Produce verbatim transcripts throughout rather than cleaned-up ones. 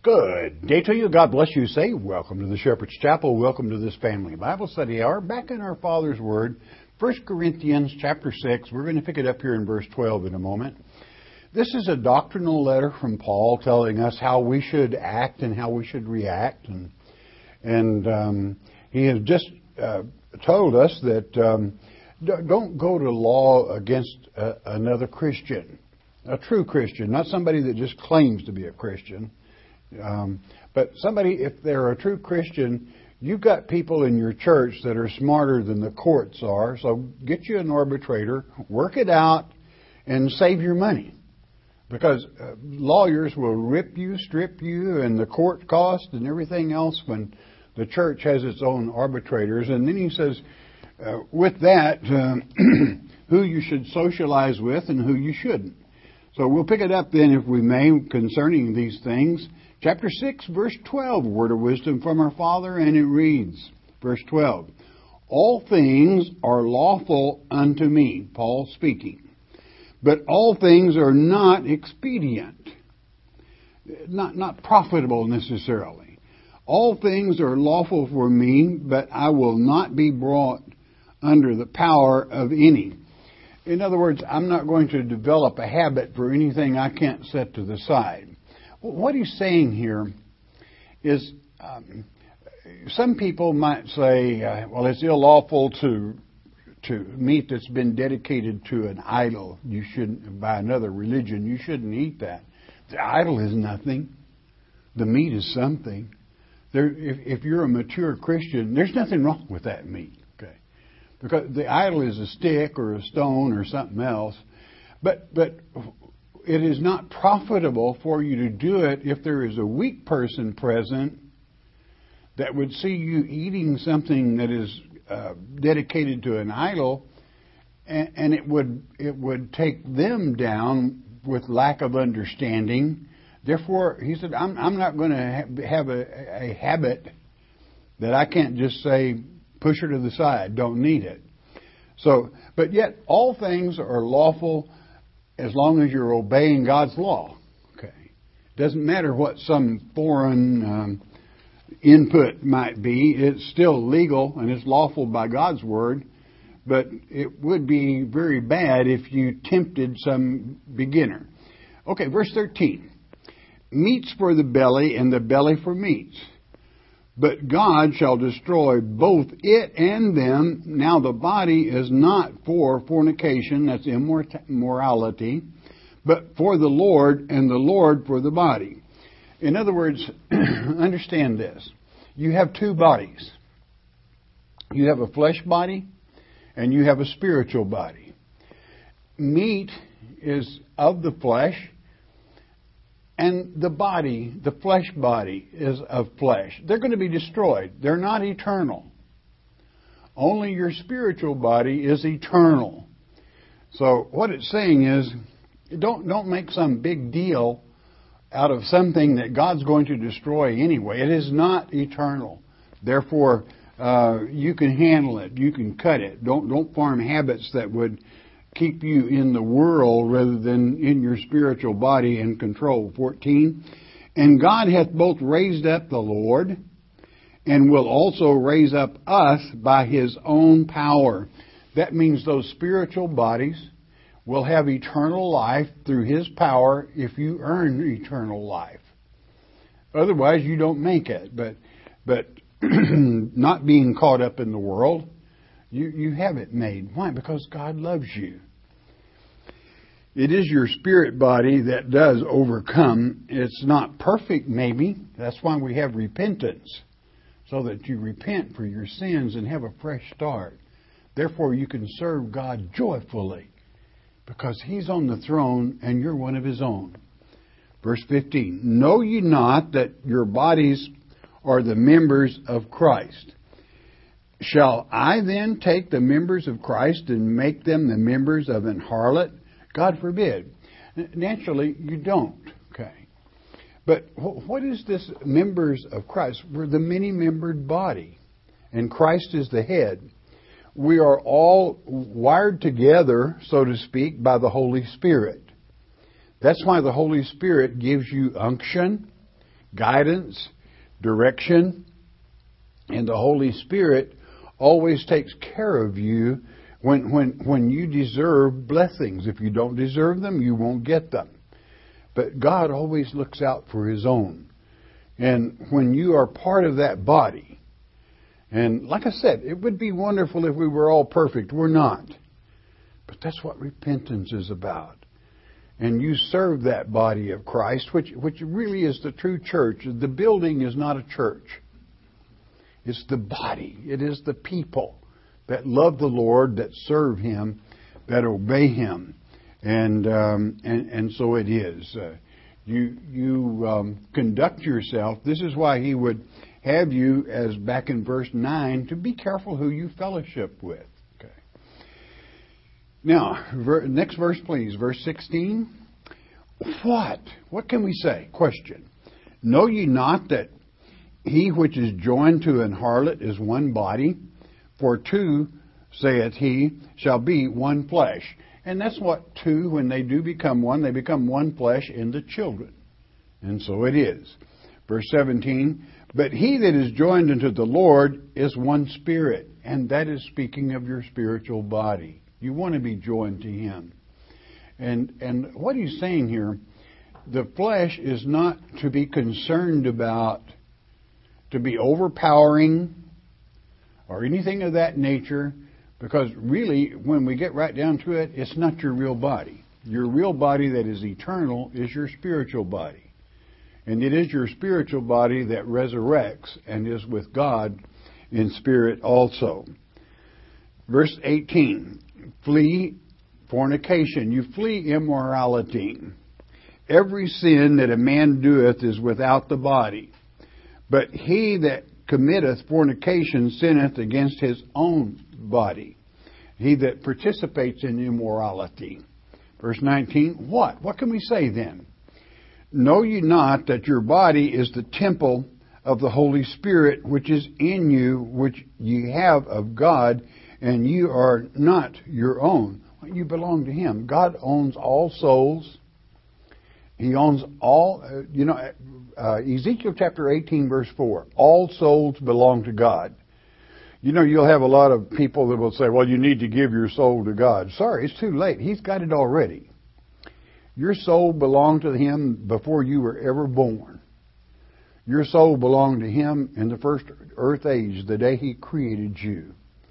Good day to you. God bless you. Say, welcome to the Shepherd's Chapel. Welcome to this family Bible study hour. Back in our Father's Word, First Corinthians chapter six. We're going to pick it up here in verse twelve in a moment. This is a doctrinal letter from Paul telling us how we should act and how we should react. And, and um, he has just uh, told us that um, don't go to law against uh, another Christian, a true Christian, not somebody that just claims to be a Christian. Um, but somebody, if they're a true Christian, you've got people in your church that are smarter than the courts are. So get you an arbitrator, work it out, and save your money. Because uh, lawyers will rip you, strip you, and the court cost and everything else when the church has its own arbitrators. And then he says, uh, with that, uh, who you should socialize with and who you shouldn't. So we'll pick it up then, if we may, concerning these things. Chapter six, verse twelve, word of wisdom from our Father, and it reads, verse twelve, all things are lawful unto me, Paul speaking, but all things are not expedient, not, not profitable necessarily. All things are lawful for me, but I will not be brought under the power of any. In other words, I'm not going to develop a habit for anything I can't set to the side. What he's saying here is um, some people might say, uh, well, it's illlawful to to meat that's been dedicated to an idol. You shouldn't, by another religion, you shouldn't eat that. The idol is nothing. The meat is something. There, if, if you're a mature Christian, there's nothing wrong with that meat. Okay, because the idol is a stick or a stone or something else. But but. It is not profitable for you to do it if there is a weak person present that would see you eating something that is uh, dedicated to an idol, and, and it would it would take them down with lack of understanding. Therefore, he said, I'm, I'm not going to ha- have a, a habit that I can't just say, push her to the side, don't need it. So, but yet all things are lawful as long as you're obeying God's law. Okay. Doesn't matter what some foreign um, input might be. It's still legal and it's lawful by God's word. But it would be very bad if you tempted some beginner. Okay, verse thirteen. Meats for the belly and the belly for meats. But God shall destroy both it and them. Now the body is not for fornication, that's immorality, but for the Lord, and the Lord for the body. In other words, understand this. You have two bodies. You have a flesh body, and you have a spiritual body. Meat is of the flesh, and the body, the flesh body, is of flesh. They're going to be destroyed. They're not eternal. Only your spiritual body is eternal. So what it's saying is, don't don't make some big deal out of something that God's going to destroy anyway. It is not eternal. Therefore, uh, you can handle it. You can cut it. Don't don't form habits that would keep you in the world rather than in your spiritual body and control. fourteen. And God hath both raised up the Lord, and will also raise up us by His own power. That means those spiritual bodies will have eternal life through His power if you earn eternal life. Otherwise, you don't make it. But but not being caught up in the world, you, you have it made. Why? Because God loves you. It is your spirit body that does overcome. It's not perfect, maybe. That's why we have repentance, so that you repent for your sins and have a fresh start. Therefore, you can serve God joyfully, because He's on the throne and you're one of His own. Verse fifteen, know ye not that your bodies are the members of Christ? Shall I then take the members of Christ and make them the members of an harlot? God forbid. Naturally, you don't. Okay. But what is this members of Christ? We're the many-membered body, and Christ is the head. We are all wired together, so to speak, by the Holy Spirit. That's why the Holy Spirit gives you unction, guidance, direction, and the Holy Spirit always takes care of you when, when, when you deserve blessings. If you don't deserve them, you won't get them. But God always looks out for His own. And when you are part of that body, and like I said, it would be wonderful if we were all perfect. We're not. But that's what repentance is about. And you serve that body of Christ, which, which really is the true church. The building is not a church. It's the body. It is the people that love the Lord, that serve Him, that obey Him. And um, and, and so it is. Uh, you you um, conduct yourself. This is why He would have you, as back in verse nine, to be careful who you fellowship with. Okay. Now, ver- next verse, please. Verse sixteen. What? What can we say? Question. Know ye not that he which is joined to an harlot is one body? For two, saith he, shall be one flesh. And that's what two, when they do become one, they become one flesh in the children. And so it is. Verse seventeen, but he that is joined unto the Lord is one spirit. And that is speaking of your spiritual body. You want to be joined to Him. And and what he's saying here, the flesh is not to be concerned about, to be overpowering or anything of that nature, because really, when we get right down to it, it's not your real body. Your real body that is eternal is your spiritual body. And it is your spiritual body that resurrects and is with God in spirit also. Verse eighteen, flee fornication. You flee immorality. Every sin that a man doeth is without the body. But he that committeth fornication sinneth against his own body. He that participates in immorality. Verse nineteen, what? What can we say then? Know ye not that your body is the temple of the Holy Spirit, which is in you, which ye have of God, and you are not your own? You belong to Him. God owns all souls. He owns all, uh, you know, uh, Ezekiel chapter eighteen, verse four. All souls belong to God. You know, you'll have a lot of people that will say, well, you need to give your soul to God. Sorry, it's too late. He's got it already. Your soul belonged to Him before you were ever born. Your soul belonged to Him in the first earth age, the day He created you.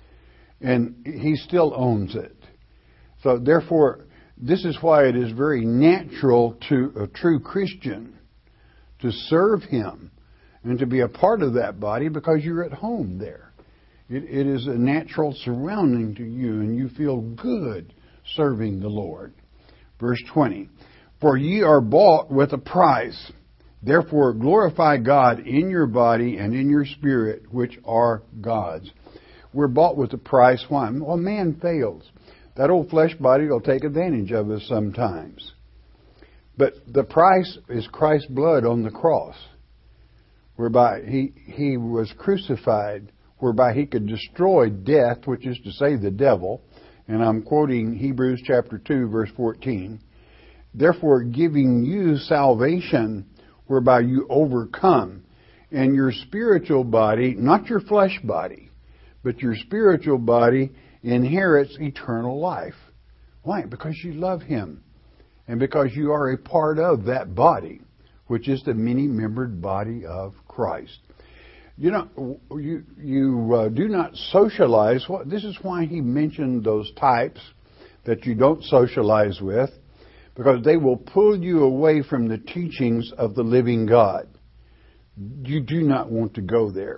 And He still owns it. So therefore, this is why it is very natural to a true Christian to serve Him and to be a part of that body, because you're at home there. It, it is a natural surrounding to you, and you feel good serving the Lord. Verse twenty, for ye are bought with a price. Therefore glorify God in your body and in your spirit, which are God's. We're bought with a price. Why? Well, man fails. That old flesh body will take advantage of us sometimes. But the price is Christ's blood on the cross, whereby he, he was crucified, whereby He could destroy death, which is to say the devil. And I'm quoting Hebrews chapter two, verse fourteen. Therefore giving you salvation, whereby you overcome. And your spiritual body, not your flesh body, but your spiritual body inherits eternal life. Why? Because you love Him. And because you are a part of that body, which is the many-membered body of Christ. You know, you you uh, do not socialize. Well, this is why He mentioned those types that you don't socialize with, because they will pull you away from the teachings of the living God. You do not want to go there.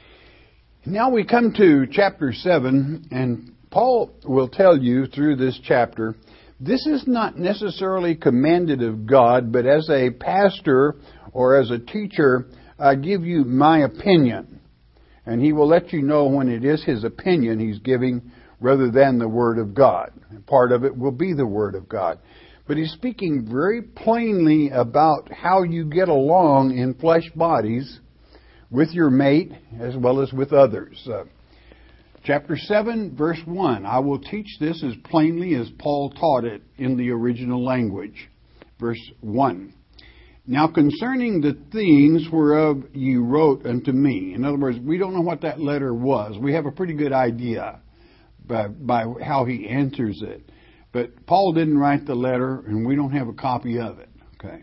Now we come to chapter seven, and Paul will tell you through this chapter, this is not necessarily commanded of God, but as a pastor or as a teacher, I give you my opinion. And he will let you know when it is his opinion he's giving rather than the Word of God. And part of it will be the Word of God. But he's speaking very plainly about how you get along in flesh bodies with your mate as well as with others. Uh, chapter seven, verse one. I will teach this as plainly as Paul taught it in the original language. Verse one. Now concerning the things whereof ye wrote unto me. In other words, we don't know what that letter was. We have a pretty good idea by, by how he answers it. But Paul didn't write the letter, and we don't have a copy of it. Okay.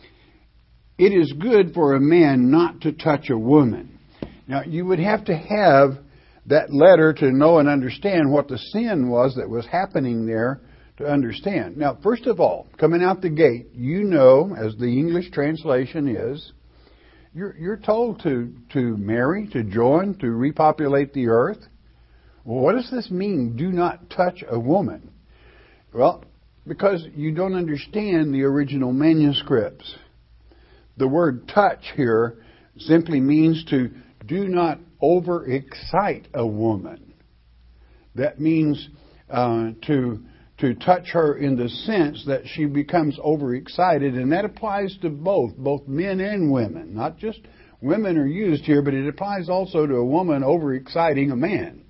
It is good for a man not to touch a woman. Now, you would have to have that letter to know and understand what the sin was that was happening there to understand. Now, first of all, coming out the gate, you know, as the English translation is, you're, you're told to, to marry, to join, to repopulate the earth. Well, what does this mean, do not touch a woman? Well, because you don't understand the original manuscripts. The word touch here simply means to do not overexcite a woman. That means uh, to to touch her in the sense that she becomes overexcited, and that applies to both, both men and women. Not just women are used here, but it applies also to a woman overexciting a man.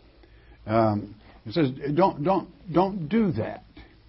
Um, it says, don't don't don't do that.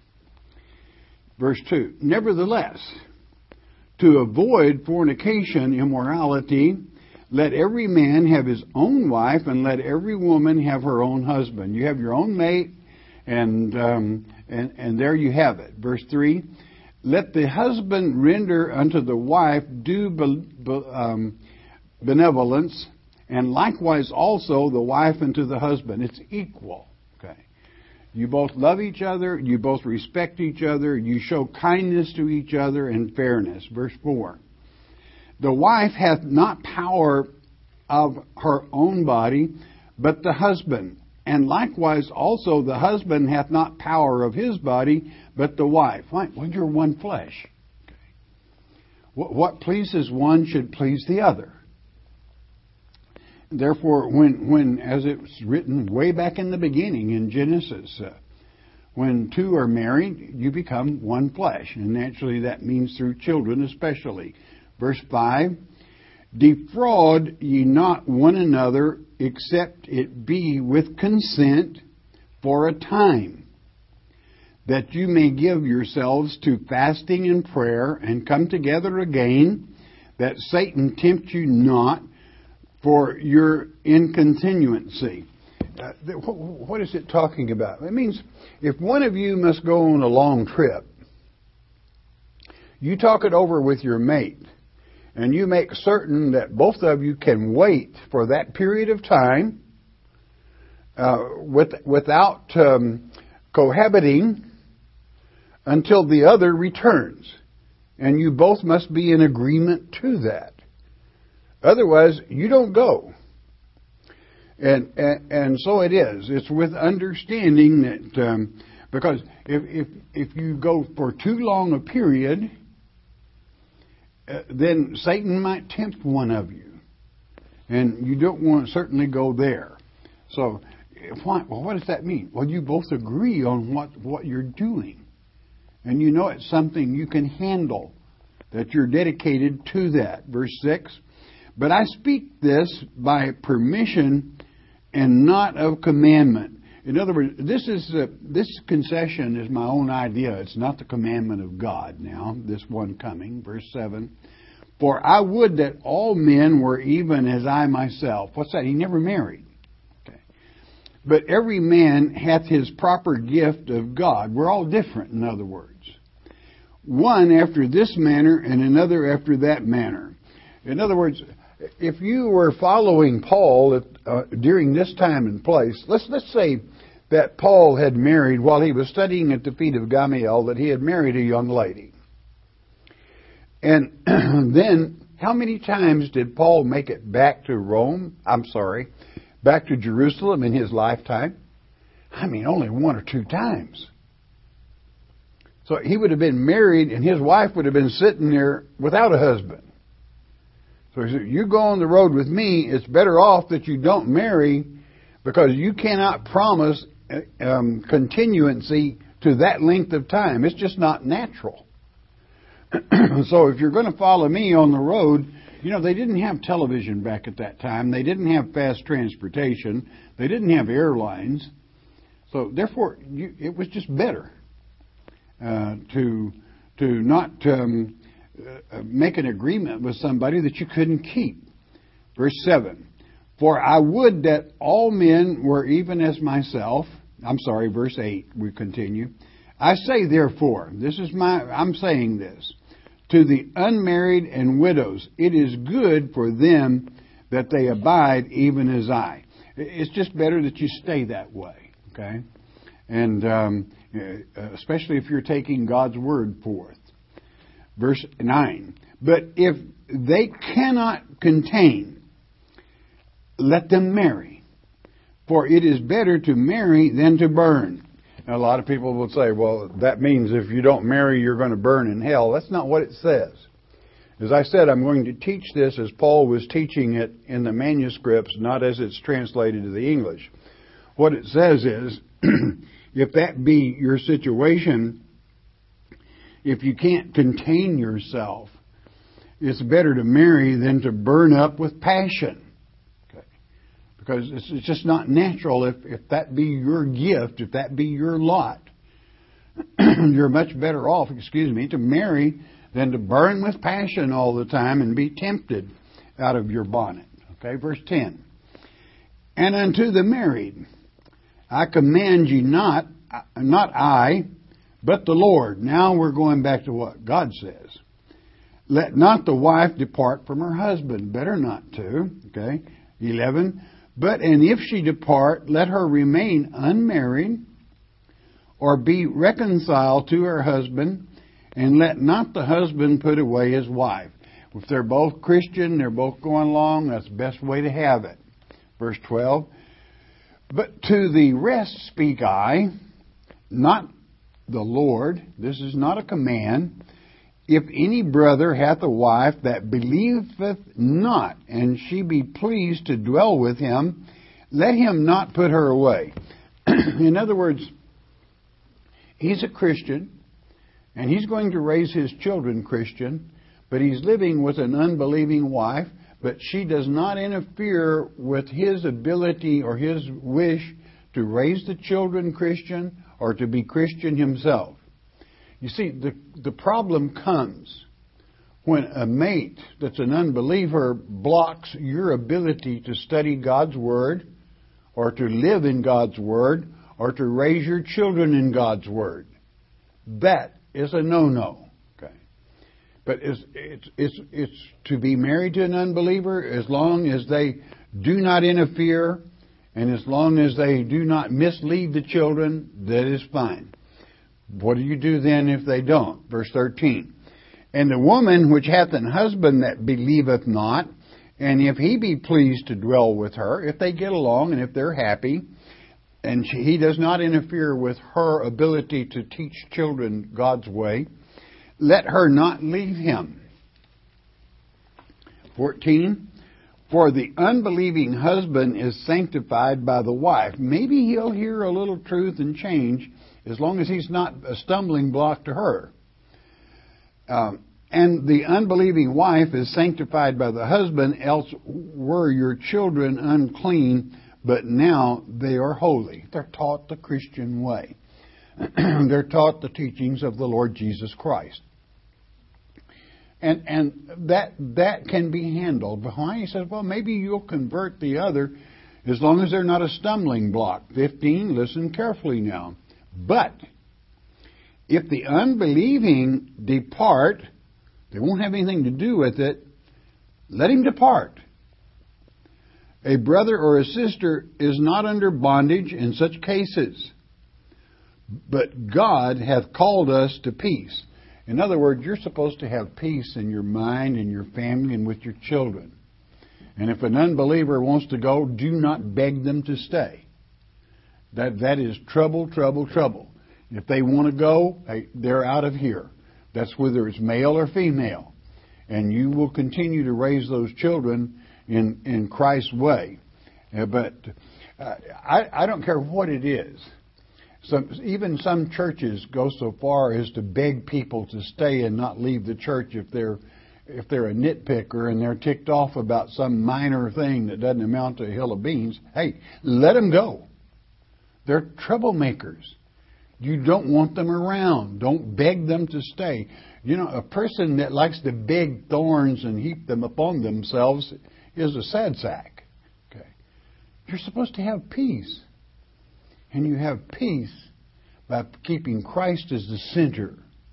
Verse two. Nevertheless, to avoid fornication, immorality, let every man have his own wife, and let every woman have her own husband. You have your own mate, and um, and and there you have it. Verse three. Let the husband render unto the wife due be, be, um, benevolence, and likewise also the wife unto the husband. It's equal. Okay. You both love each other. You both respect each other. You show kindness to each other and fairness. Verse four. The wife hath not power of her own body, but the husband. And likewise also the husband hath not power of his body, but the wife. Why? Well, you're one flesh. Okay. What pleases one should please the other. Therefore, when, when as it was written way back in the beginning in Genesis, uh, when two are married, you become one flesh. And naturally that means through children especially. Verse five, defraud ye not one another, except it be with consent for a time, that you may give yourselves to fasting and prayer, and come together again, that Satan tempt you not for your incontinuancy. Uh, what is it talking about? It means if one of you must go on a long trip, you talk it over with your mate, and you make certain that both of you can wait for that period of time uh, with, without um, cohabiting until the other returns. And you both must be in agreement to that. Otherwise, you don't go. And, and, and so it is. It's with understanding that, um, because if, if, if you go for too long a period, Uh, then Satan might tempt one of you. And you don't want to certainly go there. So, why, well, what does that mean? Well, you both agree on what, what you're doing. And you know it's something you can handle, that you're dedicated to that. Verse six, but I speak this by permission and not of commandment. In other words, this is uh, this concession is my own idea. It's not the commandment of God now, this one coming. Verse seven. For I would that all men were even as I myself. What's that? He never married. Okay. But every man hath his proper gift of God. We're all different, in other words. One after this manner and another after that manner. In other words, if you were following Paul at, uh, during this time and place, let's let's say that Paul had married, while he was studying at the feet of Gamaliel, that he had married a young lady. And then, how many times did Paul make it back to Rome? I'm sorry, back to Jerusalem in his lifetime? I mean, only one or two times. So he would have been married, and his wife would have been sitting there without a husband. So he said, you go on the road with me, it's better off that you don't marry, because you cannot promise um, continuancy to that length of time. It's just not natural. So if you're going to follow me on the road, you know, they didn't have television back at that time. They didn't have fast transportation. They didn't have airlines. So therefore, you, it was just better uh, to to not um, uh, make an agreement with somebody that you couldn't keep. Verse seven, for I would that all men were even as myself. I'm sorry, verse eight, we continue. I say therefore, this is my, I'm saying this, to the unmarried and widows, it is good for them that they abide even as I. It's just better that you stay that way, okay? And um, especially if you're taking God's word forth. Verse nine, but if they cannot contain, let them marry, for it is better to marry than to burn. Now, a lot of people will say, well, that means if you don't marry, you're going to burn in hell. That's not what it says. As I said, I'm going to teach this as Paul was teaching it in the manuscripts, not as it's translated to the English. What it says is, if that be your situation, if you can't contain yourself, it's better to marry than to burn up with passion. Because it's just not natural. If, if that be your gift, if that be your lot, you're much better off, excuse me, to marry than to burn with passion all the time and be tempted out of your bonnet. Okay, verse ten. And unto the married, I command you not, not I, but the Lord. Now we're going back to what God says. Let not the wife depart from her husband. Better not to. Okay, eleven. But, and if she depart, let her remain unmarried, or be reconciled to her husband, and let not the husband put away his wife. If they're both Christian, they're both going along, that's the best way to have it. Verse twelve, but to the rest speak I, not the Lord. This is not a command. If any brother hath a wife that believeth not, and she be pleased to dwell with him, let him not put her away. In other words, he's a Christian, and he's going to raise his children Christian, but he's living with an unbelieving wife, but she does not interfere with his ability or his wish to raise the children Christian or to be Christian himself. You see, the, the problem comes when a mate that's an unbeliever blocks your ability to study God's Word or to live in God's Word or to raise your children in God's Word. That is a no-no. Okay, but it's, it's, it's, it's to be married to an unbeliever as long as they do not interfere and as long as they do not mislead the children, that is fine. What do you do then if they don't? Verse thirteen. And the woman which hath an husband that believeth not, and if he be pleased to dwell with her, if they get along and if they're happy, and she, he does not interfere with her ability to teach children God's way, let her not leave him. fourteen. For the unbelieving husband is sanctified by the wife. Maybe he'll hear a little truth and change, as long as he's not a stumbling block to her. Um, and the unbelieving wife is sanctified by the husband, else were your children unclean, but now they are holy. They're taught the Christian way. They're taught the teachings of the Lord Jesus Christ. And and that that can be handled. But why? He says, well, maybe you'll convert the other as long as they're not a stumbling block. fifteen, listen carefully now. But if the unbelieving depart, they won't have anything to do with it, let him depart. A brother or a sister is not under bondage in such cases, but God hath called us to peace. In other words, you're supposed to have peace in your mind and your family and with your children. And if an unbeliever wants to go, do not beg them to stay. That that is trouble, trouble, trouble. If they want to go, hey, they're out of here. That's whether it's male or female. And you will continue to raise those children in, in Christ's way. Uh, but uh, I, I don't care what it is. Some, even some churches go so far as to beg people to stay and not leave the church if they're if they're a nitpicker and they're ticked off about some minor thing that doesn't amount to a hill of beans. Hey, let them go. They're troublemakers. You don't want them around. Don't beg them to stay. You know, a person that likes to beg thorns and heap them upon themselves is a sad sack. Okay. You're supposed to have peace. And you have peace by keeping Christ as the center.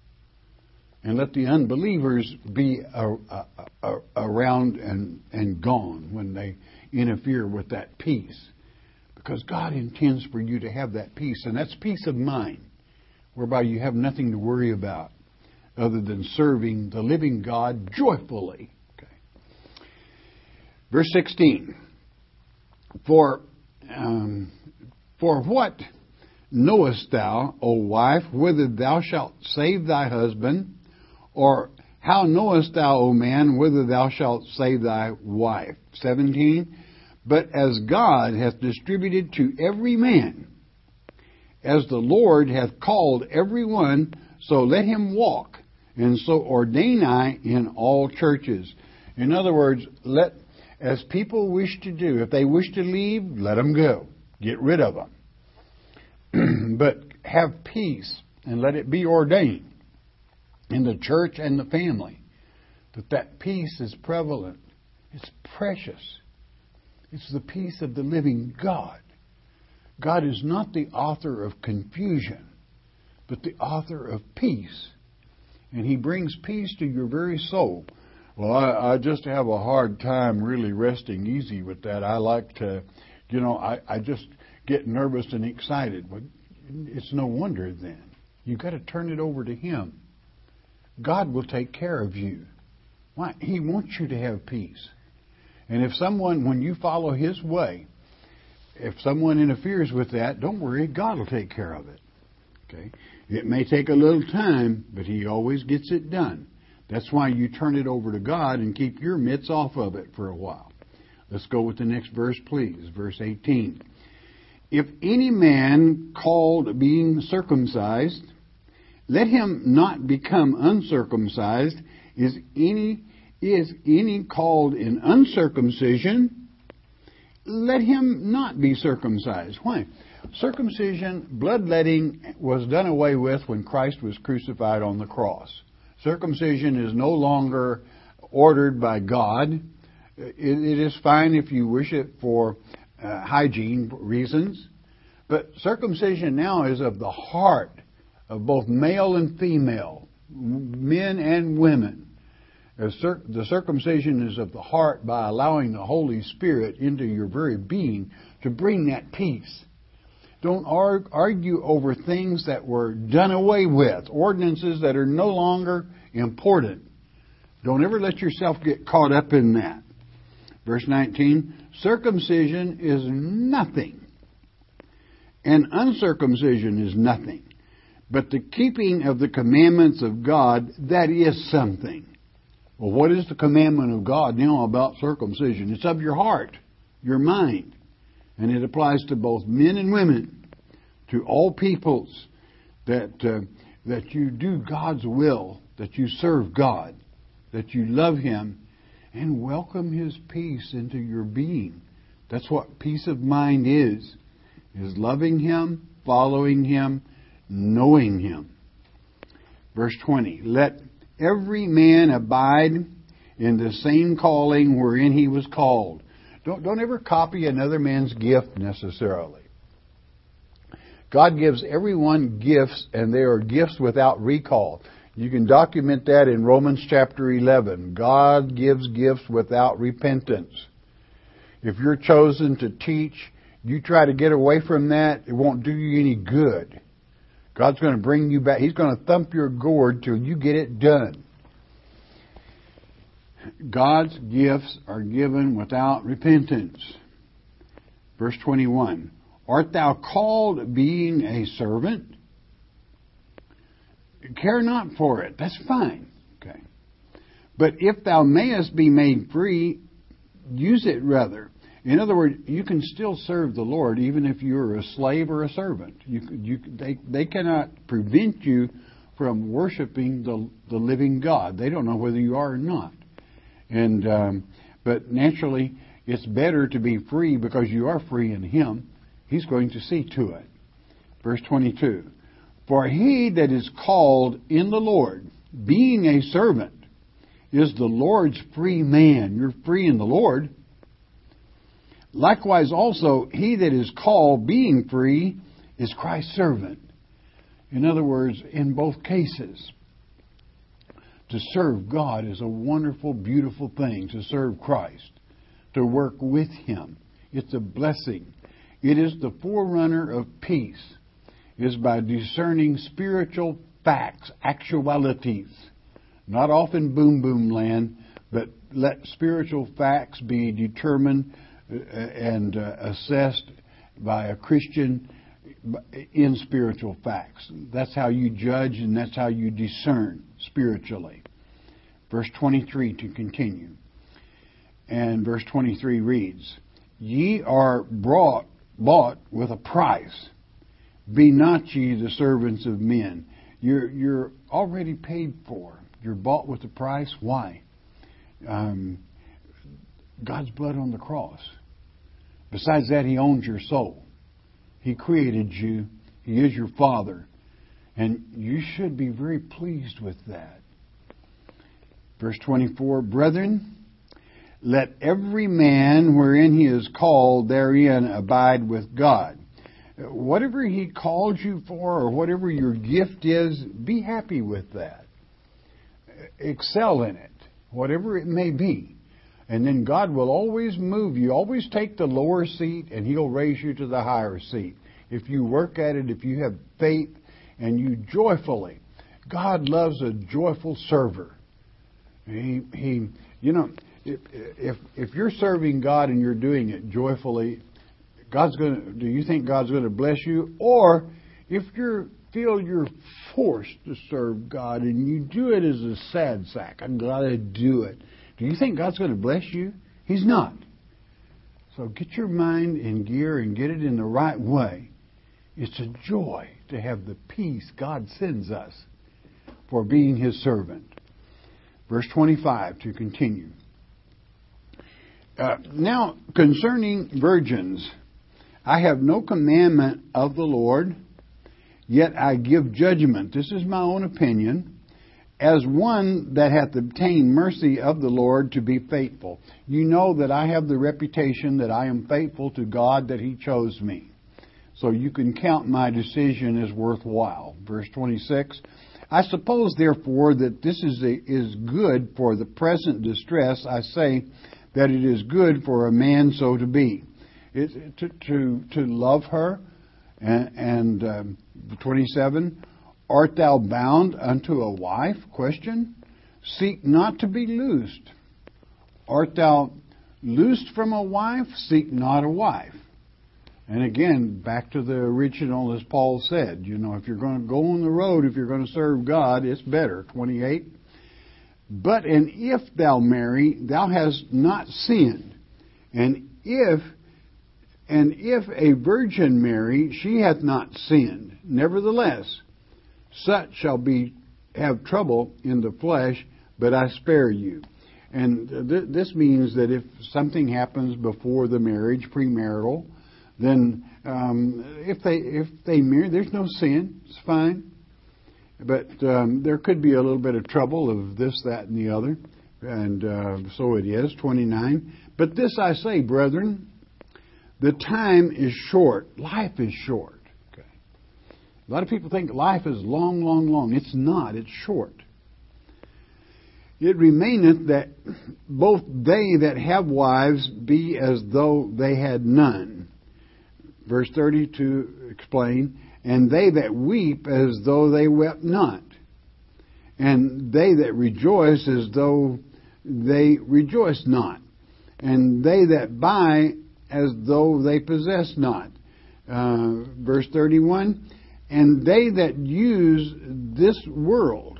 And let the unbelievers be a, a, a, around and, and gone when they interfere with that peace. Because God intends for you to have that peace. And that's peace of mind, whereby you have nothing to worry about other than serving the living God joyfully. Okay. Verse sixteen. For, um, for what knowest thou, O wife, whether thou shalt save thy husband? Or how knowest thou, O man, whether thou shalt save thy wife? seventeen. But as God hath distributed to every man, as the Lord hath called every one, so let him walk, and so ordain I in all churches. In other words, let as people wish to do, if they wish to leave, let them go. Get rid of them. But have peace, and let it be ordained in the church and the family, that that peace is prevalent. It's precious. It's the peace of the living God. God is not the author of confusion, but the author of peace. And He brings peace to your very soul. Well, I, I just have a hard time really resting easy with that. I like to, you know, I, I just get nervous and excited. But it's no wonder then. You've got to turn it over to Him. God will take care of you. Why? He wants you to have peace. And if someone, when you follow His way, if someone interferes with that, don't worry, God will take care of it. Okay? It may take a little time, but He always gets it done. That's why you turn it over to God and keep your mitts off of it for a while. Let's go with the next verse, please. Verse eighteen. If any man called being circumcised, let him not become uncircumcised. Is any is any called in uncircumcision? Let him not be circumcised. Why? Circumcision, bloodletting, was done away with when Christ was crucified on the cross. Circumcision is no longer ordered by God. It, it is fine if you wish it for uh, hygiene reasons. But circumcision now is of the heart of both male and female, men and women. The circumcision is of the heart by allowing the Holy Spirit into your very being to bring that peace. Don't argue over things that were done away with, ordinances that are no longer important. Don't ever let yourself get caught up in that. Verse nineteen, circumcision is nothing, and uncircumcision is nothing. But the keeping of the commandments of God, that is something. Well, what is the commandment of God now about circumcision? It's of your heart, your mind. And it applies to both men and women, to all peoples, that uh, that you do God's will, that you serve God, that you love Him, and welcome His peace into your being. That's what peace of mind is, is loving Him, following Him, knowing Him. Verse twenty, let every man abide in the same calling wherein he was called. Don't, don't ever copy another man's gift necessarily. God gives everyone gifts, and they are gifts without recall. You can document that in Romans chapter eleven. God gives gifts without repentance. If you're chosen to teach, you try to get away from that, it won't do you any good. God's going to bring you back. He's going to thump your gourd till you get it done. God's gifts are given without repentance. Verse twenty-one. Art thou called being a servant? Care not for it. That's fine. Okay. But if thou mayest be made free, use it rather. In other words, you can still serve the Lord even if you're a slave or a servant. You, you, they, they cannot prevent you from worshiping the, the living God. They don't know whether you are or not. And um, but naturally, it's better to be free because you are free in Him. He's going to see to it. Verse twenty-two. For he that is called in the Lord, being a servant, is the Lord's free man. You're free in the Lord. Likewise also, he that is called, being free, is Christ's servant. In other words, in both cases, to serve God is a wonderful, beautiful thing. To serve Christ, to work with Him, it's a blessing. It is the forerunner of peace. It is by discerning spiritual facts, actualities. Not often boom boom land, but let spiritual facts be determined and uh, assessed by a Christian in spiritual facts. That's how you judge and that's how you discern spiritually. Verse twenty-three to continue. And verse twenty-three reads, Ye are brought, bought with a price. Be not ye the servants of men. You're, you're already paid for. You're bought with a price. Why? Um, God's blood on the cross. Besides that, He owns your soul. He created you. He is your Father. And you should be very pleased with that. Verse twenty-four, Brethren, let every man wherein he is called therein abide with God. Whatever He called you for or whatever your gift is, be happy with that. Excel in it, whatever it may be. And then God will always move you. Always take the lower seat and He'll raise you to the higher seat. If you work at it, if you have faith and you joyfully. God loves a joyful server. He, he, you know, if, if if you're serving God and you're doing it joyfully, God's going to, do you think God's going to bless you? Or if you feel you're forced to serve God and you do it as a sad sack, I've got to do it. Do you think God's going to bless you? He's not. So get your mind in gear and get it in the right way. It's a joy to have the peace God sends us for being His servant. Verse twenty-five to continue. Uh, now, concerning virgins, I have no commandment of the Lord, yet I give judgment. This is my own opinion. As one that hath obtained mercy of the Lord to be faithful. You know that I have the reputation that I am faithful to God, that He chose me. So you can count my decision as worthwhile. Verse twenty-six, I suppose therefore that this is a, is good for the present distress. I say that it is good for a man so to be. It, to, to, to love her. And, and um, twenty-seven, art thou bound unto a wife? Question. Seek not to be loosed. Art thou loosed from a wife? Seek not a wife. And again, back to the original, as Paul said, you know, if you're going to go on the road, if you're going to serve God, it's better. twenty-eight. But and if thou marry, thou hast not sinned. And if and if a virgin marry, she hath not sinned. Nevertheless, such shall be have trouble in the flesh, but I spare you. And th- this means that if something happens before the marriage, premarital, then um, if they if they marry, there's no sin. It's fine. But um, there could be a little bit of trouble of this, that, and the other. And uh, so it is, twenty-nine. But this I say, brethren, the time is short. Life is short. Okay. A lot of people think life is long, long, long. It's not. It's short. It remaineth that both they that have wives be as though they had none. Verse thirty to explain, and they that weep as though they wept not, and they that rejoice as though they rejoice not, and they that buy as though they possess not. Uh, verse thirty-one, and they that use this world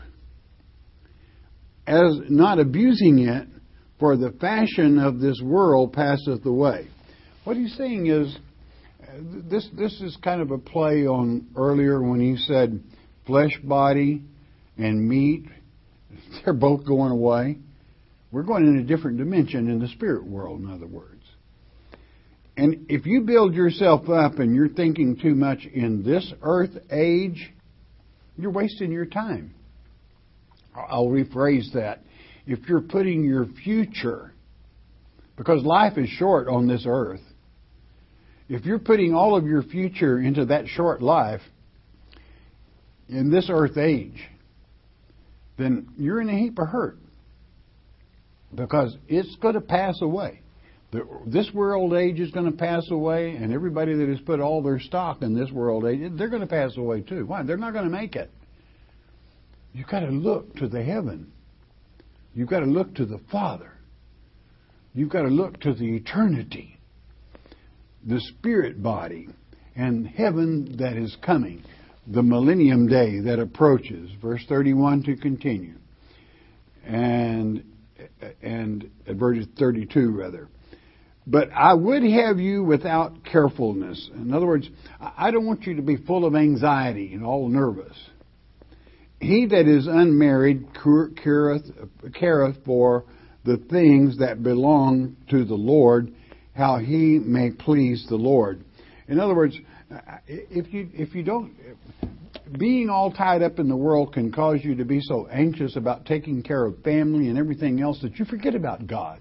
as not abusing it, for the fashion of this world passeth away. What he's saying is, This this is kind of a play on earlier when he said flesh body and meat, they're both going away. We're going in a different dimension in the spirit world, in other words. And if you build yourself up and you're thinking too much in this earth age, You're wasting your time. I'll rephrase that. If you're putting your future, because life is short on this earth, if you're putting all of your future into that short life in this earth age, then you're in a heap of hurt, because it's going to pass away. The, this world age is going to pass away, and everybody that has put all their stock in this world age, they're going to pass away too. Why? They're not going to make it. You've got to look to the heaven. You've got to look to the Father. You've got to look to the eternity, the spirit body, and heaven that is coming, the millennium day that approaches. Verse thirty-one to continue. And, and at verse thirty-two, rather. But I would have you without carefulness. In other words, I don't want you to be full of anxiety and all nervous. He that is unmarried careth, careth for the things that belong to the Lord, how he may please the Lord. In other words, if you if you don't, being all tied up in the world can cause you to be so anxious about taking care of family and everything else that you forget about God.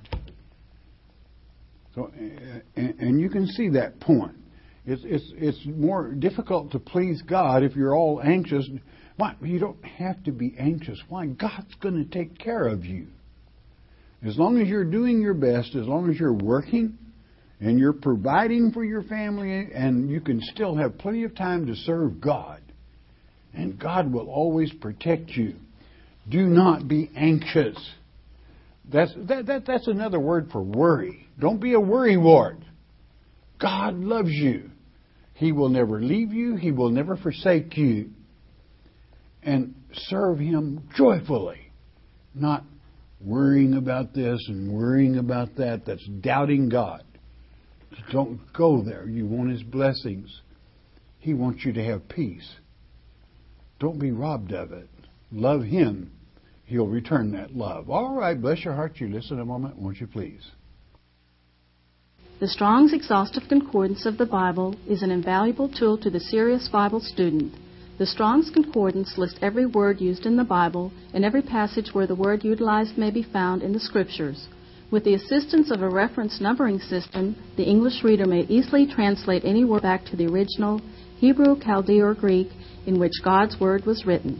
So, and, and you can see that point. It's it's it's more difficult to please God if you're all anxious. Why? You don't have to be anxious. Why? God's going to take care of you. As long as you're doing your best, as long as you're working and you're providing for your family, and you can still have plenty of time to serve God, and God will always protect you. Do not be anxious. That's that, that that's another word for worry. Don't be a worrywart. God loves you. He will never leave you. He will never forsake you. And serve Him joyfully, not worrying about this and worrying about that. That's doubting God. Don't go there. You want His blessings. He wants you to have peace. Don't be robbed of it. Love Him. He'll return that love. All right, bless your heart. You listen a moment, won't you please? The Strong's Exhaustive Concordance of the Bible is an invaluable tool to the serious Bible student. The Strong's Concordance lists every word used in the Bible and every passage where the word utilized may be found in the Scriptures. With the assistance of a reference numbering system, the English reader may easily translate any word back to the original Hebrew, Chaldee, or Greek in which God's Word was written.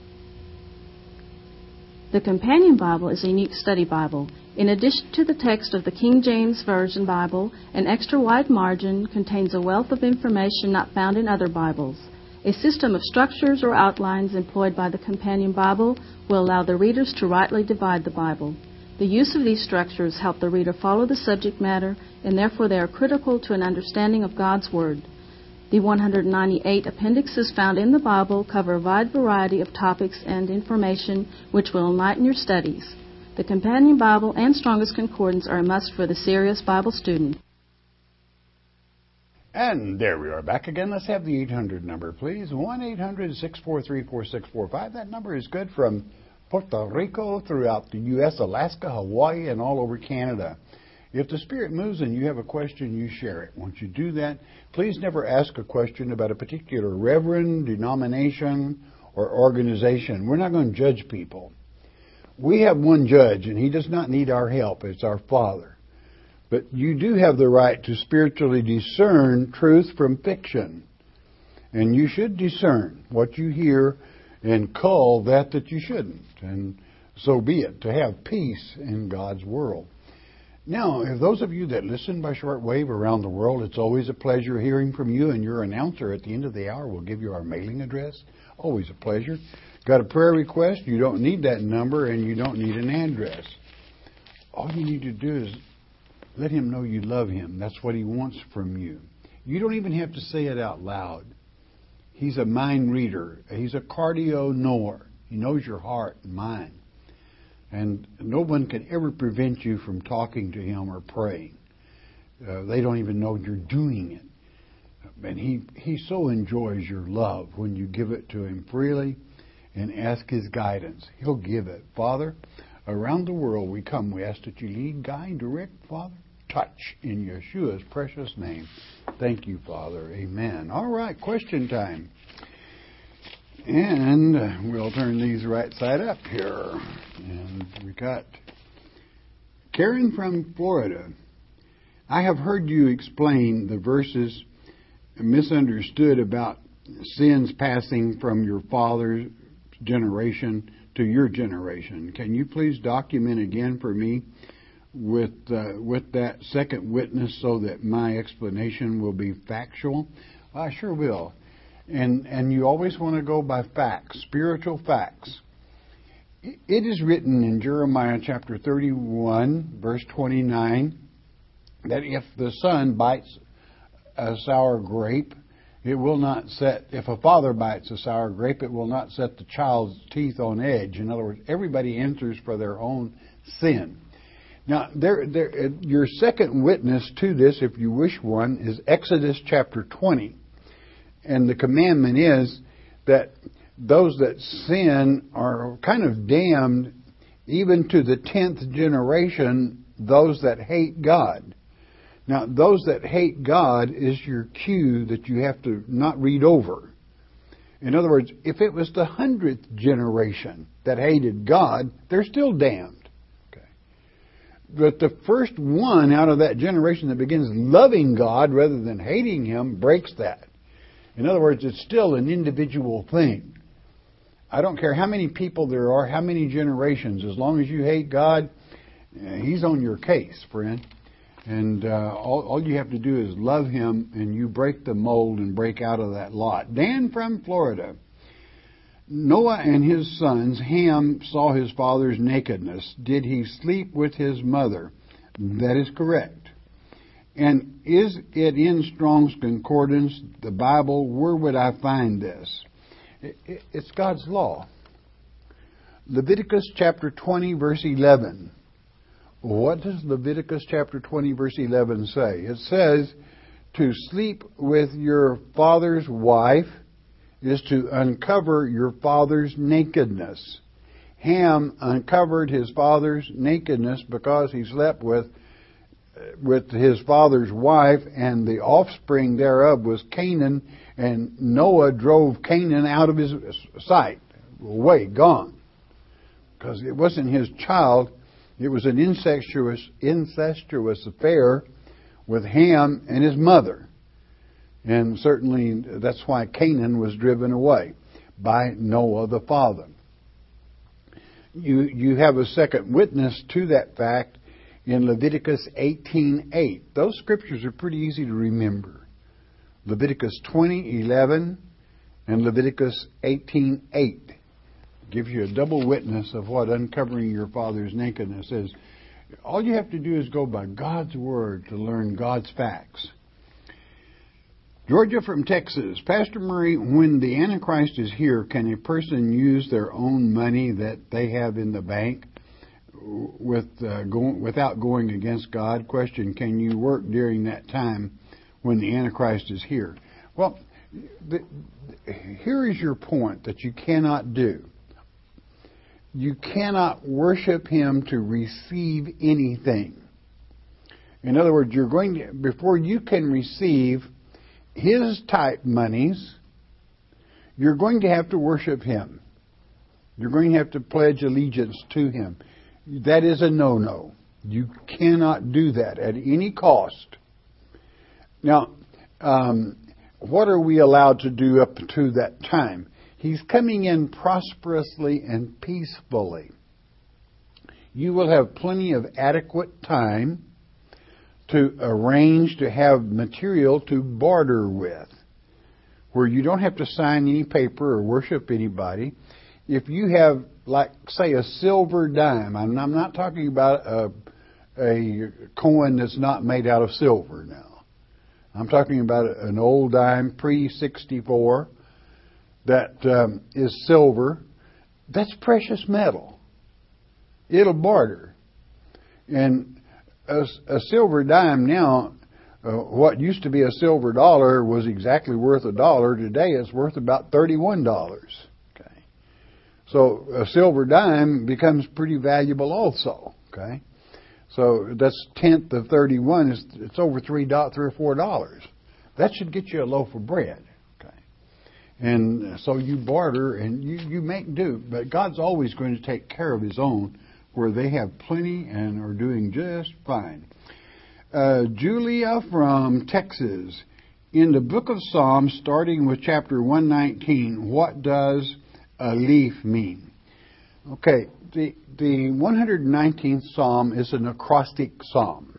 The Companion Bible is a unique study Bible. In addition to the text of the King James Version Bible, an extra wide margin contains a wealth of information not found in other Bibles. A system of structures or outlines employed by the Companion Bible will allow the readers to rightly divide the Bible. The use of these structures help the reader follow the subject matter, and therefore they are critical to an understanding of God's Word. The one hundred ninety-eight appendixes found in the Bible cover a wide variety of topics and information which will enlighten your studies. The Companion Bible and Strong's Concordance are a must for the serious Bible student. And there we are back again. Let's have the eight hundred number, please. one eight hundred six four three four six four five. That number is good from Puerto Rico throughout the U S, Alaska, Hawaii, and all over Canada. If the Spirit moves and you have a question, you share it. Once you do that, please never ask a question about a particular reverend, denomination, or organization. We're not going to judge people. We have one judge, and He does not need our help. It's our Father. But you do have the right to spiritually discern truth from fiction. And you should discern what you hear and cull that that you shouldn't. And so be it, to have peace in God's world. Now, if those of you that listen by shortwave around the world, it's always a pleasure hearing from you, and your announcer at the end of the hour will give you our mailing address. Always a pleasure. Got a prayer request? You don't need that number, and you don't need an address. All you need to do is let Him know you love Him. That's what He wants from you. You don't even have to say it out loud. He's a mind reader. He's a cardio knower. He knows your heart and mind. And no one can ever prevent you from talking to Him or praying. Uh, they don't even know you're doing it. And he, he so enjoys your love when you give it to Him freely and ask His guidance. He'll give it. Father, around the world we come. We ask that you lead, guide, direct, Father. Touch in Yeshua's precious name. Thank you, Father. Amen. All right, question time. And we'll turn these right side up here. And we got Karen from Florida. I have heard you explain the verses misunderstood about sins passing from your father's generation to your generation. Can you please document again for me with uh, with that second witness so that my explanation will be factual? I sure will. And and you always want to go by facts, spiritual facts. It is written in Jeremiah chapter thirty-one, verse twenty-nine, that if the son bites a sour grape, it will not set, if a father bites a sour grape, it will not set the child's teeth on edge. In other words, everybody enters for their own sin. Now, there, there, your second witness to this, if you wish one, is Exodus chapter twenty. And the commandment is that those that sin are kind of damned even to the tenth generation, those that hate God. Now, those that hate God is your cue that you have to not read over. In other words, if it was the hundredth generation that hated God, they're still damned. Okay. But the first one out of that generation that begins loving God rather than hating Him breaks that. In other words, it's still an individual thing. I don't care how many people there are, how many generations. As long as you hate God, He's on your case, friend. And uh, all, all you have to do is love Him, and you break the mold and break out of that lot. Dan from Florida. Noah and his sons, Ham saw his father's nakedness. Did he sleep with his mother? That is correct. And is it in Strong's Concordance, the Bible? Where would I find this? It's God's law. Leviticus chapter twenty, verse eleven. What does Leviticus chapter twenty, verse eleven say? It says, to sleep with your father's wife is to uncover your father's nakedness. Ham uncovered his father's nakedness because he slept with with his father's wife, and the offspring thereof was Canaan, and Noah drove Canaan out of his sight, away, gone. Because it wasn't his child, it was an incestuous, incestuous affair with Ham and his mother. And certainly that's why Canaan was driven away by Noah the father. You, you have a second witness to that fact in Leviticus eighteen eight. Those scriptures are pretty easy to remember. Leviticus twenty eleven and Leviticus eighteen eight gives you a double witness of what uncovering your father's nakedness is. All you have to do is go by God's Word to learn God's facts. Georgia from Texas. Pastor Murray, when the Antichrist is here, can a person use their own money that they have in the bank with uh, going, without going against God? Question, can you work during that time when the Antichrist is here? Well, the, here is your point that you cannot do. You cannot worship Him to receive anything. In other words, you're going to, before you can receive His type monies, you're going to have to worship Him. You're going to have to pledge allegiance to Him. That is a no-no. You cannot do that at any cost. Now, um, what are we allowed to do up to that time? He's coming in prosperously and peacefully. You will have plenty of adequate time to arrange to have material to barter with, where you don't have to sign any paper or worship anybody. If you have, like, say, a silver dime, I'm, I'm not talking about a, a coin that's not made out of silver now. I'm talking about an old dime, pre sixty-four, that um, is silver. That's precious metal. It'll barter. And a, a silver dime now, uh, what used to be a silver dollar was exactly worth a dollar. Today it's worth about thirty-one dollars. Okay. So a silver dime becomes pretty valuable also. Okay. So that's tenth of thirty-one. It's, it's over three, three or four dollars. That should get you a loaf of bread. Okay. And so you barter and you, you make do. But God's always going to take care of His own where they have plenty and are doing just fine. Uh, Julia from Texas. In the book of Psalms, starting with chapter one nineteen, what does a leaf mean? Okay, the, the one hundred nineteenth Psalm is an acrostic psalm.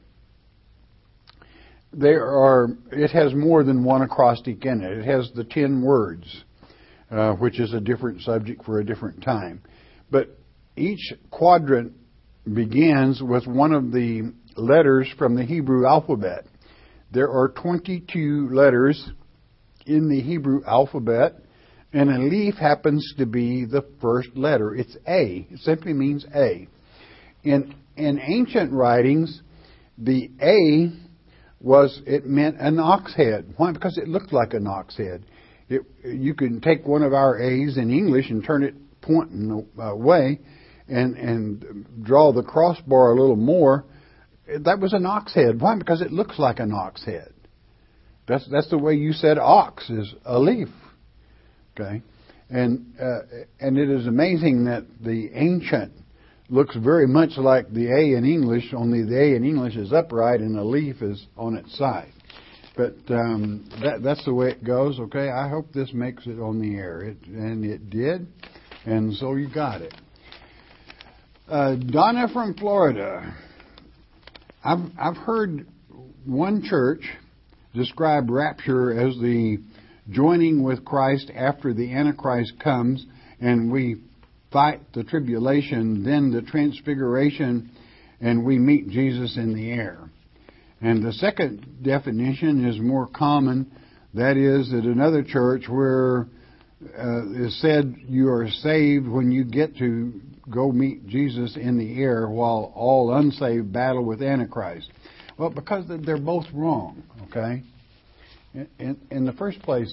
There are, it has more than one acrostic in it. It has the ten words, uh, which is a different subject for a different time. But each quadrant begins with one of the letters from the Hebrew alphabet. There are twenty-two letters in the Hebrew alphabet, and a leaf happens to be the first letter. It's A. It simply means A. In in ancient writings, the A was, it meant an ox head. Why? Because it looked like an ox head. It, you can take one of our A's in English and turn it pointing away and, and draw the crossbar a little more. That was an ox head. Why? Because it looks like an ox head. That's that's the way you said ox is a leaf. Okay, and uh, and it is amazing that the ancient looks very much like the A in English, only the A in English is upright and the leaf is on its side. But um, that that's the way it goes. Okay, I hope this makes it on the air. It and it did, and so you got it. Uh, Donna from Florida. I've I've heard one church describe rapture as the joining with Christ after the Antichrist comes and we fight the tribulation, then the transfiguration, and we meet Jesus in the air. And the second definition is more common. That is at another church where uh, is said you are saved when you get to go meet Jesus in the air while all unsaved battle with Antichrist. Well, because they're both wrong, okay? In, in the first place,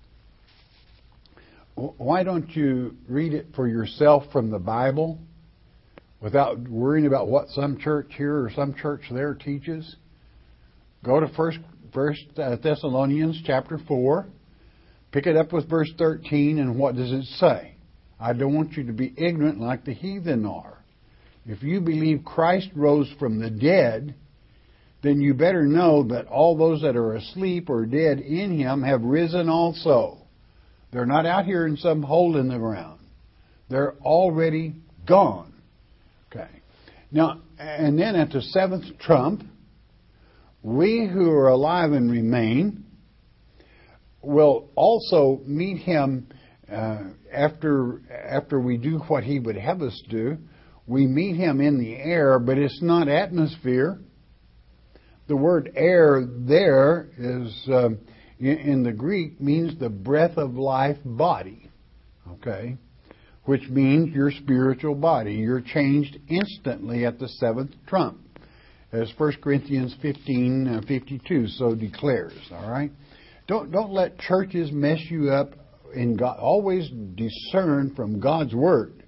why don't you read it for yourself from the Bible without worrying about what some church here or some church there teaches? Go to First, First Thessalonians chapter four, pick it up with verse thirteen, and what does it say? I don't want you to be ignorant like the heathen are. If you believe Christ rose from the dead, then you better know that all those that are asleep or dead in Him have risen also. They're not out here in some hole in the ground. They're already gone. Okay. Now, and then at the seventh trump, we who are alive and remain will also meet Him uh, after after we do what He would have us do. We meet Him in the air, but it's not atmosphere. The word air there is, um, in, in the Greek, means the breath of life body. Okay? Which means your spiritual body. You're changed instantly at the seventh trump. As First Corinthians fifteen fifty-two so declares. All right? Don't, don't let churches mess you up. In God. Always discern from God's Word.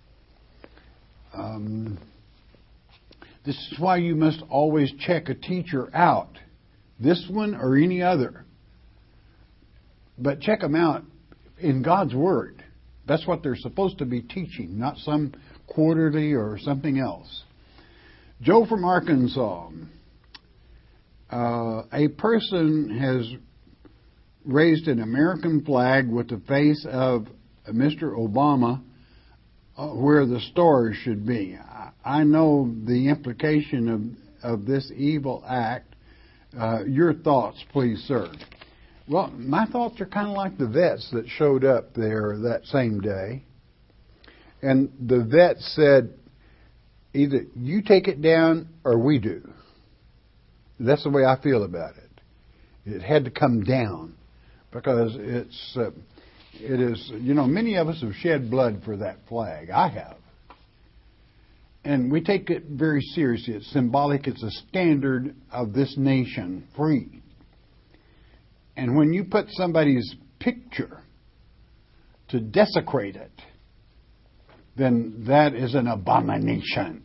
Um, this is why you must always check a teacher out. This one or any other. But check them out in God's Word. That's what they're supposed to be teaching, not some quarterly or something else. Joe from Arkansas. Uh, a person has raised an American flag with the face of Mister Obama uh, where the stars should be. I, I know the implication of, of this evil act. Uh, your thoughts, please, sir. Well, my thoughts are kind of like the vets that showed up there that same day. And the vet said, either you take it down or we do. That's the way I feel about it. It had to come down. Because it's, uh, it is, you know, many of us have shed blood for that flag. I have. And we take it very seriously. It's symbolic. It's a standard of this nation, free. And when you put somebody's picture to desecrate it, then that is an abomination.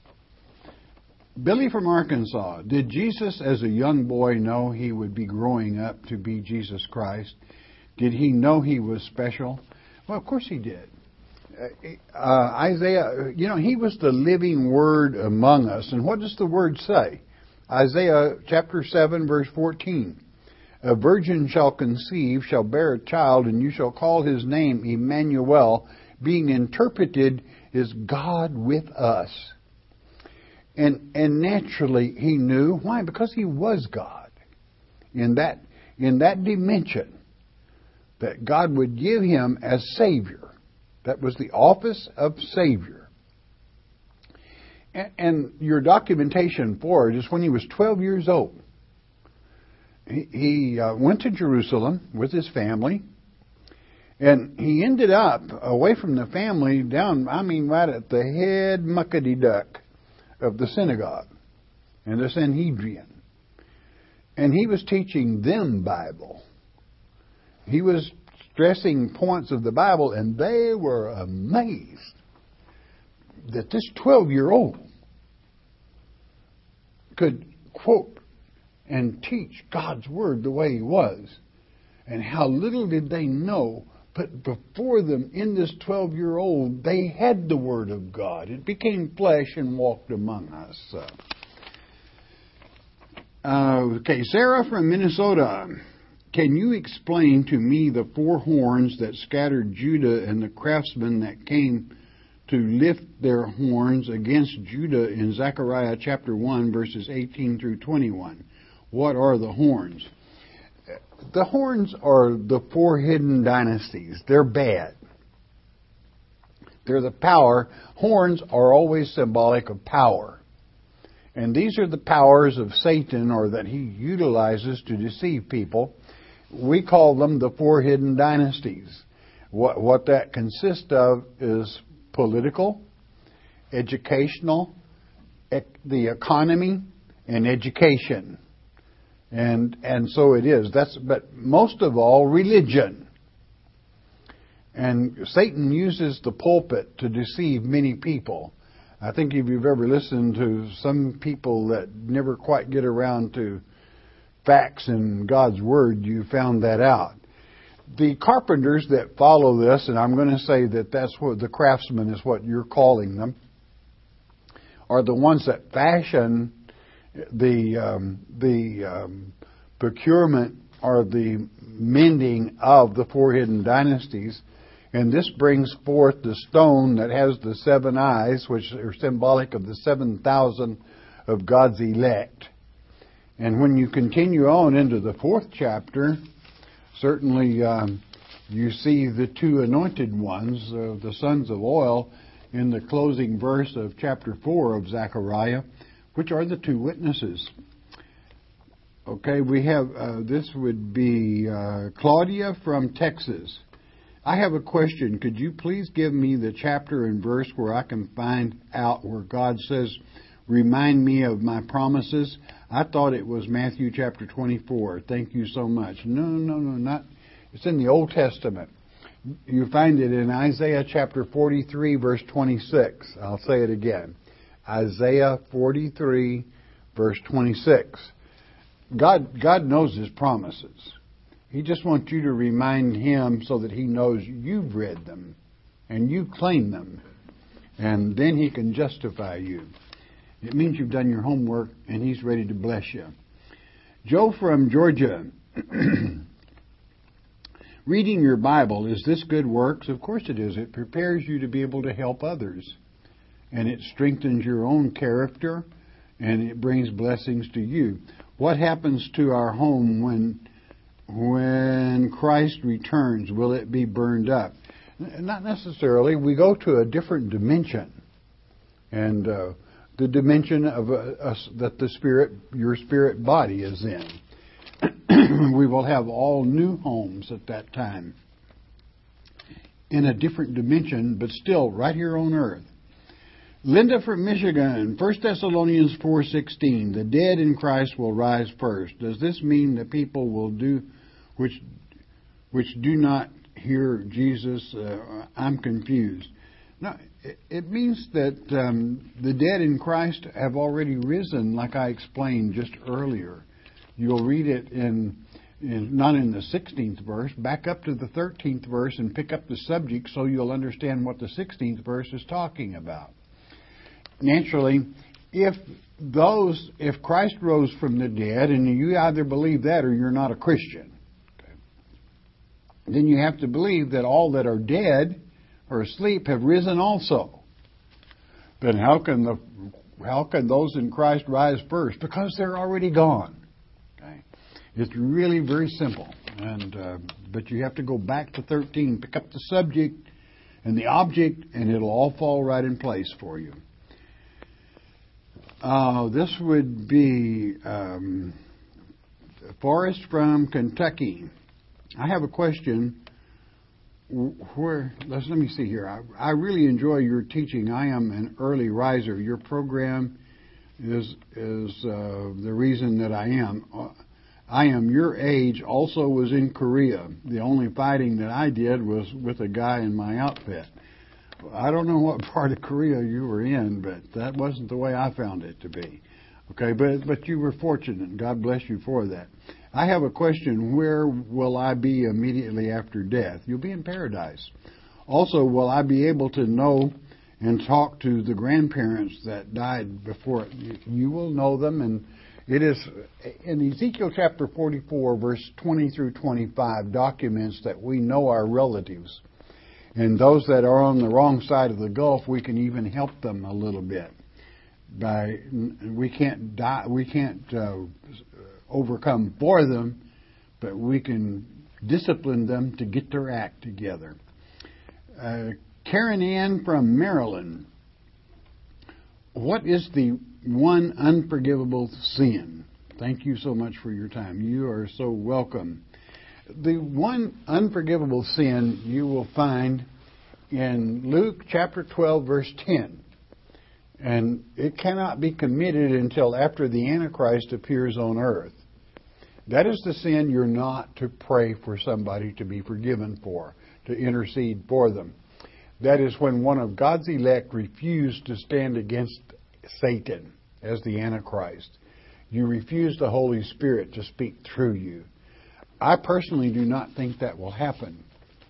Billy from Arkansas, did Jesus as a young boy know he would be growing up to be Jesus Christ? Did he know he was special? Well, of course he did. Uh, Isaiah, you know, he was the living Word among us. And what does the Word say? Isaiah chapter seven, verse fourteen. A virgin shall conceive, shall bear a child, and you shall call his name Emmanuel, being interpreted is God with us. And and naturally he knew. Why? Because he was God. In that in that dimension, that God would give him as Savior. That was the office of Savior. And, and your documentation for it is when he was twelve years old. He, he uh, went to Jerusalem with his family. And he ended up away from the family down, I mean, right at the head muckety-duck of the synagogue and the Sanhedrin. And he was teaching them Bible. He was stressing points of the Bible, and they were amazed that this twelve-year-old could quote and teach God's Word the way he was. And how little did they know, but before them, in this twelve-year-old, they had the Word of God. It became flesh and walked among us. Uh, okay, Sarah from Minnesota. Can you explain to me the four horns that scattered Judah and the craftsmen that came to lift their horns against Judah in Zechariah chapter one, verses eighteen through twenty-one? What are the horns? The horns are the four hidden dynasties. They're bad. They're the power. Horns are always symbolic of power. And these are the powers of Satan, or that he utilizes to deceive people. We call them the four hidden dynasties. What, what that consists of is political, educational, ec- the economy, and education. And and so it is. That's but most of all, religion. And Satan uses the pulpit to deceive many people. I think if you've ever listened to some people that never quite get around to facts in God's Word, you found that out. The carpenters that follow this, and I'm going to say that that's what the craftsmen is what you're calling them, are the ones that fashion the um, the um, procurement or the mending of the four hidden dynasties. And this brings forth the stone that has the seven eyes, which are symbolic of the seven thousand of God's elect. And when you continue on into the fourth chapter, certainly um, you see the two anointed ones, uh, the sons of oil, in the closing verse of chapter four of Zechariah, which are the two witnesses. Okay, we have, uh, this would be uh, Claudia from Texas. I have a question. Could you please give me the chapter and verse where I can find out where God says, remind me of my promises? I thought it was Matthew chapter twenty-four. Thank you so much. No, no, no, not. It's in the Old Testament. You find it in Isaiah chapter forty-three, verse twenty-six. I'll say it again. Isaiah forty-three, verse twenty-six. God, God knows His promises. He just wants you to remind Him so that He knows you've read them and you claim them. And then He can justify you. It means you've done your homework and He's ready to bless you. Joe from Georgia. Reading your Bible, is this good works? Of course it is. It prepares you to be able to help others. And it strengthens your own character. And it brings blessings to you. What happens to our home when when Christ returns? Will it be burned up? Not necessarily. We go to a different dimension. And uh, the dimension of uh, us, that the spirit, your spirit body is in. We will have all new homes at that time. In a different dimension, but still right here on earth. Linda from Michigan, First Thessalonians four sixteen, the dead in Christ will rise first. Does this mean that people will do which which do not hear Jesus? Uh, I'm confused. No, it, it means that um, the dead in Christ have already risen, like I explained just earlier. You'll read it in in, not in the sixteenth verse. Back up to the thirteenth verse and pick up the subject so you'll understand what the sixteenth verse is talking about. Naturally, if those, if Christ rose from the dead, and you either believe that or you're not a Christian, okay, then you have to believe that all that are dead or asleep have risen also. Then how can the how can those in Christ rise first? Because they're already gone. Okay, it's really very simple, and uh, but you have to go back to thirteen, pick up the subject and the object, and it'll all fall right in place for you. Uh, this would be um, Forrest from Kentucky. I have a question. Where let's let me see here. I, I really enjoy your teaching. I am an early riser. Your program is is uh, the reason that I am. Uh, I am your age. Also was in Korea. The only fighting that I did was with a guy in my outfit. I don't know what part of Korea you were in, but that wasn't the way I found it to be. Okay, but but you were fortunate. God bless you for that. I have a question. Where will I be immediately after death? You'll be in paradise. Also, will I be able to know and talk to the grandparents that died before? You will know them, and it is in Ezekiel chapter forty-four, verse twenty through twenty-five, documents that we know our relatives. And those that are on the wrong side of the gulf, we can even help them a little bit. By we can't die, we can't uh, overcome for them, but we can discipline them to get their act together. Uh, Karen Ann from Maryland. What is the one unforgivable sin? Thank you so much for your time. You are so welcome. The one unforgivable sin you will find in Luke chapter twelve, verse ten. And it cannot be committed until after the Antichrist appears on earth. That is the sin you're not to pray for somebody to be forgiven for, to intercede for them. That is when one of God's elect refused to stand against Satan as the Antichrist. You refuse the Holy Spirit to speak through you. I personally do not think that will happen.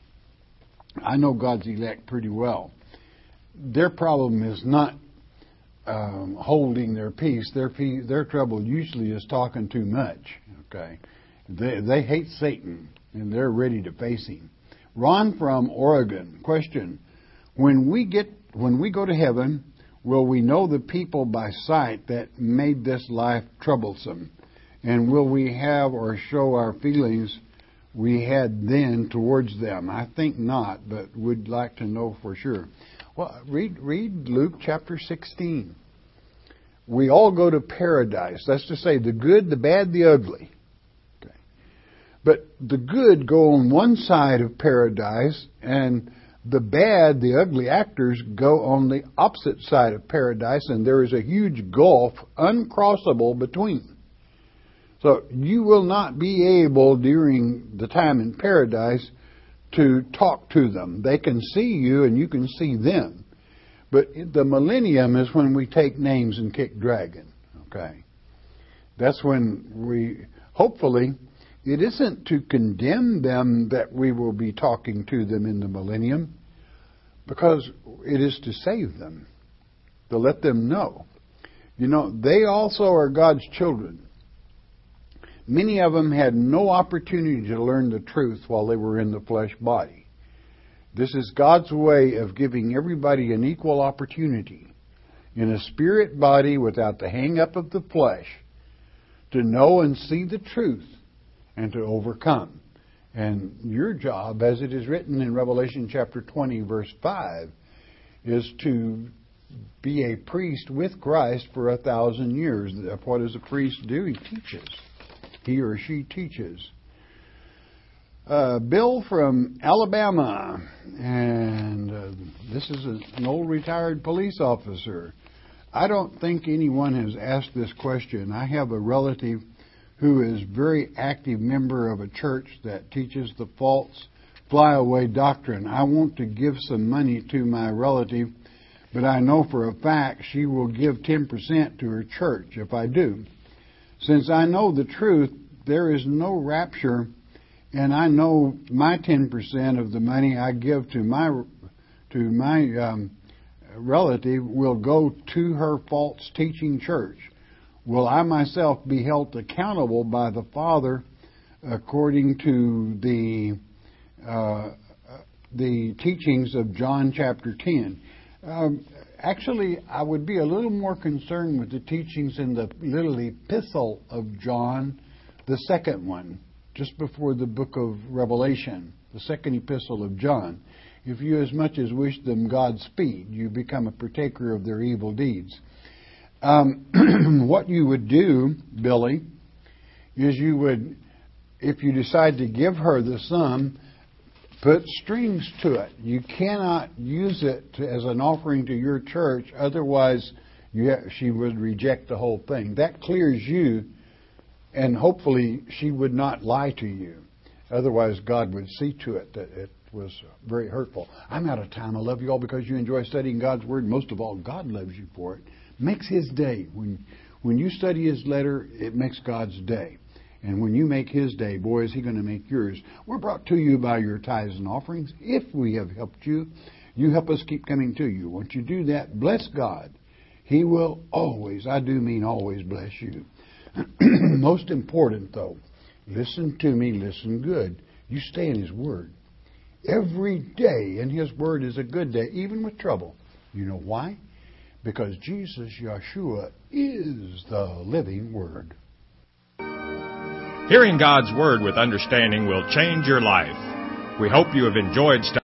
I know God's elect pretty well. Their problem is not um, holding their peace. Their peace, their trouble usually is talking too much. Okay, they they hate Satan and they're ready to face him. Ron from Oregon. Question: When we get when we go to heaven, will we know the people by sight that made this life troublesome? And will we have or show our feelings we had then towards them? I think not, but would like to know for sure. Well, read read Luke chapter sixteen. We all go to paradise. That's to say, the good, the bad, the ugly. Okay. But the good go on one side of paradise, and the bad, the ugly actors go on the opposite side of paradise, and there is a huge gulf uncrossable between. So you will not be able during the time in paradise to talk to them. They can see you and you can see them. But the millennium is when we take names and kick dragon. Okay. That's when we, hopefully, it isn't to condemn them that we will be talking to them in the millennium, because it is to save them, to let them know. You know, they also are God's children. Many of them had no opportunity to learn the truth while they were in the flesh body. This is God's way of giving everybody an equal opportunity in a spirit body without the hang-up of the flesh to know and see the truth and to overcome. And your job, as it is written in Revelation chapter twenty, verse five, is to be a priest with Christ for a thousand years. What does a priest do? He teaches. He or she teaches. Uh, Bill from Alabama, and uh, this is a, an old retired police officer. I don't think anyone has asked this question. I have a relative who is a very active member of a church that teaches the false flyaway doctrine. I want to give some money to my relative, but I know for a fact she will give ten percent to her church if I do. Since I know the truth there is no rapture, and I know my ten percent of the money I give to my to my um, relative will go to her false teaching church. Will I myself be held accountable by the Father according to the uh, the teachings of John chapter ten? Um, actually, I would be a little more concerned with the teachings in the little epistle of John, the second one, just before the book of Revelation, the second epistle of John. If you as much as wish them Godspeed, you become a partaker of their evil deeds. Um, what you would do, Billy, is you would, if you decide to give her the sum, put strings to it. You cannot use it to, as an offering to your church, otherwise you ha- she would reject the whole thing. That clears you, and hopefully she would not lie to you. Otherwise, God would see to it that it was very hurtful. I'm out of time. I love you all because you enjoy studying God's Word. Most of all, God loves you for it. Makes His day. When when you study His letter, it makes God's day. And when you make His day, boy, is He going to make yours. We're brought to you by your tithes and offerings. If we have helped you, you help us keep coming to you. Once you do that, bless God. He will always, I do mean always, bless you. Most important, though, listen to me, listen good. You stay in His Word. Every day in His Word is a good day, even with trouble. You know why? Because Jesus, Yeshua, is the living Word. Hearing God's Word with understanding will change your life. We hope you have enjoyed studying.